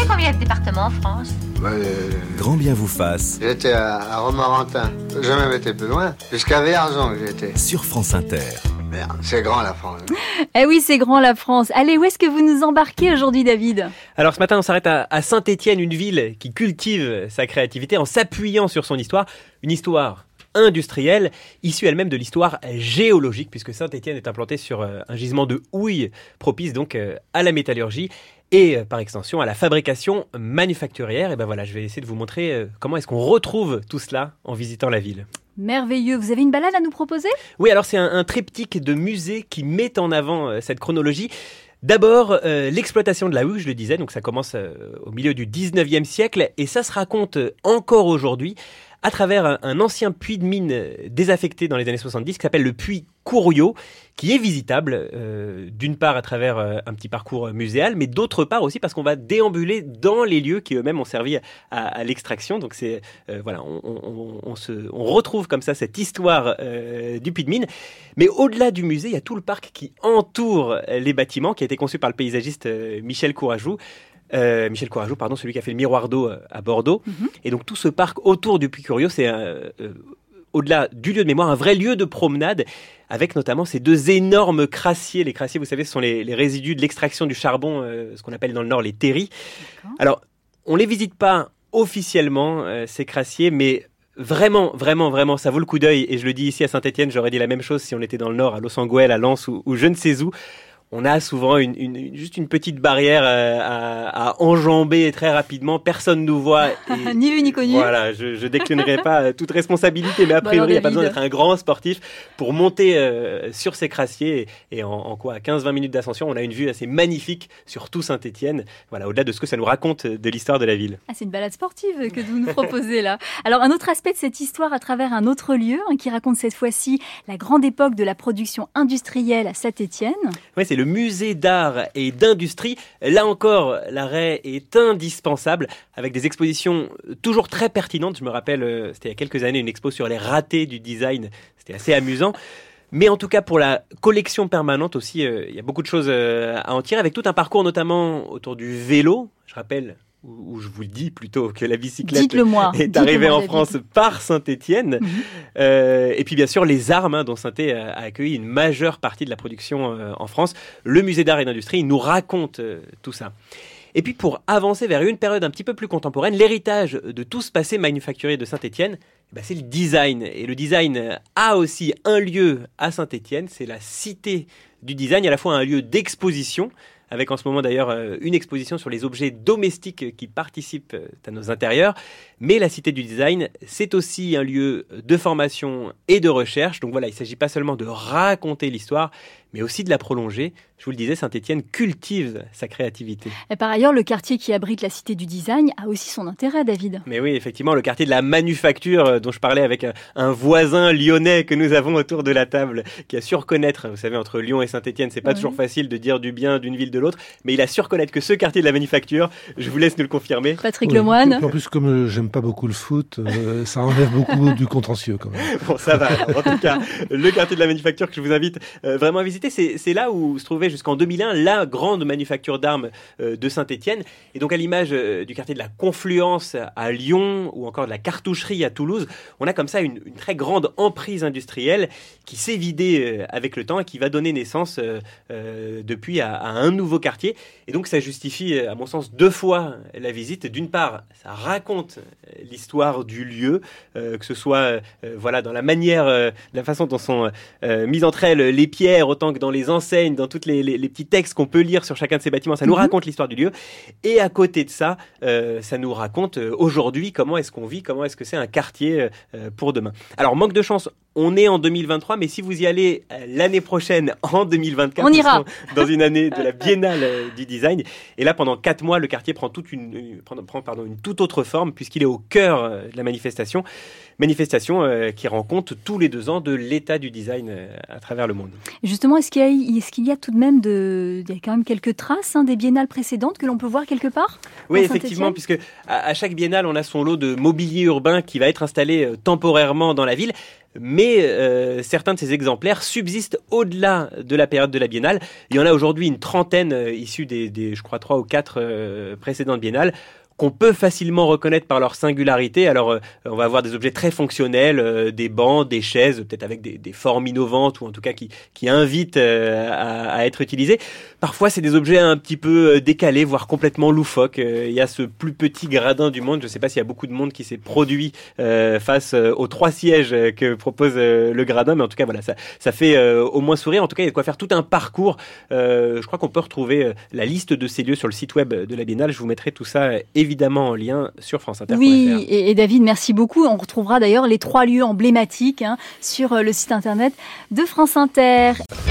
combien de départements en France? Grand bien vous fasse. J'étais à Romorantin. J'ai même été plus loin. Jusqu'à Vierzon que j'étais. Sur France Inter. Merde, c'est grand la France. Eh oui, c'est grand la France. Allez, où est-ce que vous nous embarquez aujourd'hui, David ? Alors ce matin, on s'arrête à Saint-Étienne, une ville qui cultive sa créativité en s'appuyant sur son histoire. Une histoire industrielle, issue elle-même de l'histoire géologique, puisque Saint-Étienne est implantée sur un gisement de houille, propice donc à la métallurgie et par extension à la fabrication manufacturière. Et ben voilà, je vais essayer de vous montrer comment est-ce qu'on retrouve tout cela en visitant la ville. Merveilleux. Vous avez une balade à nous proposer ? Oui, alors c'est un triptyque de musées qui met en avant cette chronologie. D'abord, l'exploitation de la houille, je le disais, donc ça commence au milieu du 19e siècle et ça se raconte encore aujourd'hui à travers un ancien puits de mine désaffecté dans les années 70 qui s'appelle le puits Couriot, qui est visitable d'une part à travers un petit parcours muséal, mais d'autre part aussi parce qu'on va déambuler dans les lieux qui eux-mêmes ont servi à l'extraction. Donc c'est voilà, on retrouve comme ça cette histoire du puits de mine. Mais au-delà du musée, il y a tout le parc qui entoure les bâtiments, qui a été conçu par le paysagiste Michel Courajou, celui qui a fait le Miroir d'eau à Bordeaux. Et donc tout ce parc autour du puits Couriot, c'est au-delà du lieu de mémoire, un vrai lieu de promenade, avec notamment ces deux énormes crassiers. Les crassiers, vous savez, ce sont les résidus de l'extraction du charbon, ce qu'on appelle dans le Nord les terris. D'accord. Alors, on les visite pas officiellement, ces crassiers, mais vraiment, ça vaut le coup d'œil. Et je le dis ici à Saint-Étienne, j'aurais dit la même chose si on était dans le Nord, à Los-Anguel, à Lens ou je ne sais où. On a souvent juste une petite barrière à enjamber très rapidement. Personne nous voit. Et, ni vu ni connu. Voilà, je déclinerai pas toute responsabilité, mais a priori, il n'y a pas besoin d'être un grand sportif pour monter sur ces crassiers. Et en 15-20 minutes d'ascension, on a une vue assez magnifique sur tout Saint-Étienne. Voilà, au-delà de ce que ça nous raconte de l'histoire de la ville. Ah, c'est une balade sportive que vous nous proposez là. Alors, un autre aspect de cette histoire à travers un autre lieu qui raconte cette fois-ci la grande époque de la production industrielle à Saint-Étienne. Oui, c'est le musée d'art et d'industrie. Là encore, l'arrêt est indispensable avec des expositions toujours très pertinentes. Je me rappelle, c'était il y a quelques années, une expo sur les ratés du design. C'était assez amusant. Mais en tout cas, pour la collection permanente aussi, il y a beaucoup de choses à en tirer avec tout un parcours notamment autour du vélo. Je rappelle, ou je vous le dis plutôt, que la bicyclette est arrivée en France par Saint-Étienne. Et puis bien sûr les armes, dont Saint-Étienne a accueilli une majeure partie de la production en France. Le musée d'art et d'industrie nous raconte tout ça. Et puis pour avancer vers une période un petit peu plus contemporaine, l'héritage de tout ce passé manufacturier de Saint-Étienne, c'est le design. Et le design a aussi un lieu à Saint-Étienne, c'est la Cité du Design, à la fois un lieu d'exposition, avec en ce moment d'ailleurs une exposition sur les objets domestiques qui participent à nos intérieurs. Mais la Cité du Design, c'est aussi un lieu de formation et de recherche. Donc voilà, il ne s'agit pas seulement de raconter l'histoire, mais aussi de la prolonger. Je vous le disais, Saint-Étienne cultive sa créativité. Et par ailleurs, le quartier qui abrite la Cité du Design a aussi son intérêt, David. Mais oui, effectivement, le quartier de la manufacture dont je parlais avec un voisin lyonnais que nous avons autour de la table, qui a su reconnaître, vous savez, entre Lyon et Saint-Étienne, c'est pas toujours facile de dire du bien d'une ville de l'autre, mais il a su reconnaître que ce quartier de la manufacture, je vous laisse nous le confirmer. Patrick Lemoine. En plus, comme j'aime pas beaucoup le foot, ça enlève beaucoup du contentieux quand même. Bon, ça va. Alors, en tout cas, le quartier de la manufacture que je vous invite vraiment à visiter, c'est là où se trouvait jusqu'en 2001 la grande manufacture d'armes de Saint-Étienne. Et donc à l'image du quartier de la Confluence à Lyon ou encore de la Cartoucherie à Toulouse, on a comme ça une très grande emprise industrielle qui s'est vidée avec le temps et qui va donner naissance depuis à un nouveau quartier. Et donc ça justifie, à mon sens, deux fois la visite. D'une part, ça raconte l'histoire du lieu, que ce soit voilà, dans la manière, la façon dont sont mises entre elles les pierres, autant que dans les enseignes, dans toutes les petits textes qu'on peut lire sur chacun de ces bâtiments. Ça nous raconte l'histoire du lieu. Et à côté de ça, ça nous raconte aujourd'hui comment est-ce qu'on vit, comment est-ce que c'est un quartier pour demain. Alors, manque de chance, on est en 2023, mais si vous y allez l'année prochaine, en 2024, on ira dans une année de la Biennale du Design. Et là, pendant 4 mois, le quartier prend une toute autre forme, puisqu'il est au cœur de la manifestation qui rend compte tous les 2 ans de l'état du design à travers le monde. Justement, est-ce qu'il y a tout de même il y a quand même quelques traces des biennales précédentes que l'on peut voir quelque part? Oui, effectivement, puisque à chaque biennale, on a son lot de mobilier urbain qui va être installé temporairement dans la ville. mais certains de ces exemplaires subsistent au-delà de la période de la biennale. Il y en a aujourd'hui une trentaine issus des je crois 3 ou 4 précédentes biennales, qu'on peut facilement reconnaître par leur singularité. Alors, on va avoir des objets très fonctionnels, des bancs, des chaises, peut-être avec des formes innovantes, ou en tout cas qui invitent à être utilisés. Parfois, c'est des objets un petit peu décalés, voire complètement loufoques. Il y a ce plus petit gradin du monde. Je ne sais pas s'il y a beaucoup de monde qui s'est produit face aux 3 sièges que propose le gradin, mais en tout cas, voilà, ça fait au moins sourire. En tout cas, il y a de quoi faire tout un parcours. Je crois qu'on peut retrouver la liste de ces lieux sur le site web de la Biennale. Je vous mettrai tout ça évidemment en lien sur franceinter.fr. Oui, et David, merci beaucoup. On retrouvera d'ailleurs les 3 lieux emblématiques sur le site internet de France Inter.